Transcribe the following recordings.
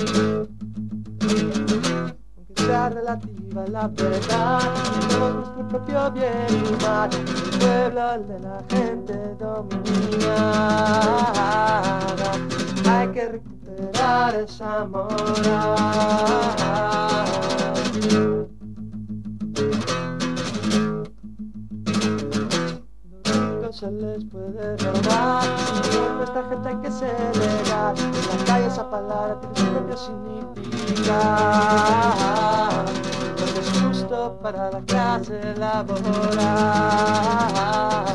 Aunque sea relativa la verdad, somos nuestro propio bien y mal, el pueblo, el de la gente dominada. Hay que recuperar esa moral. Se les puede robar, por nuestra gente hay que ser legal. En la calle esa palabra tiene su propio significado, porque es justo para la clase laboral.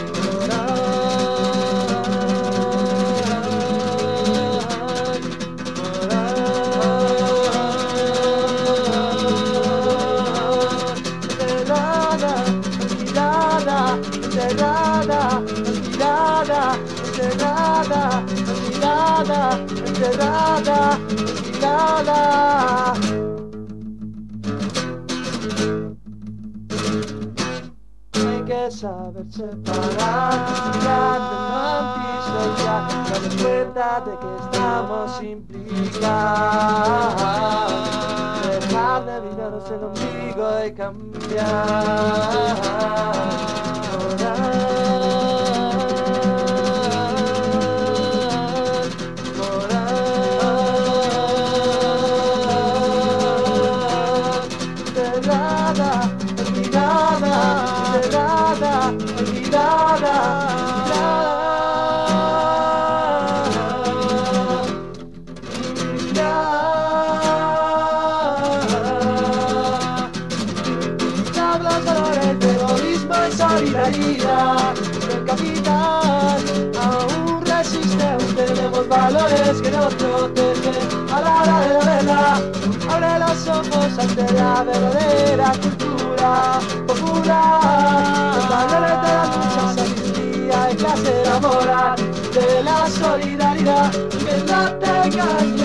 Enterrada. Hay que saber separar grande lo antisocial, darnos cuenta de que estamos implicados, dejar de mirarnos el ombligo y cambiar. Solidaridad del capital aún resiste, aún tenemos valores que nos protegen a la hora de la verdad. Abre los ojos ante la verdadera cultura popular, los valores de la lucha, sabiduría y clase laboral, de la solidaridad que no te engañe.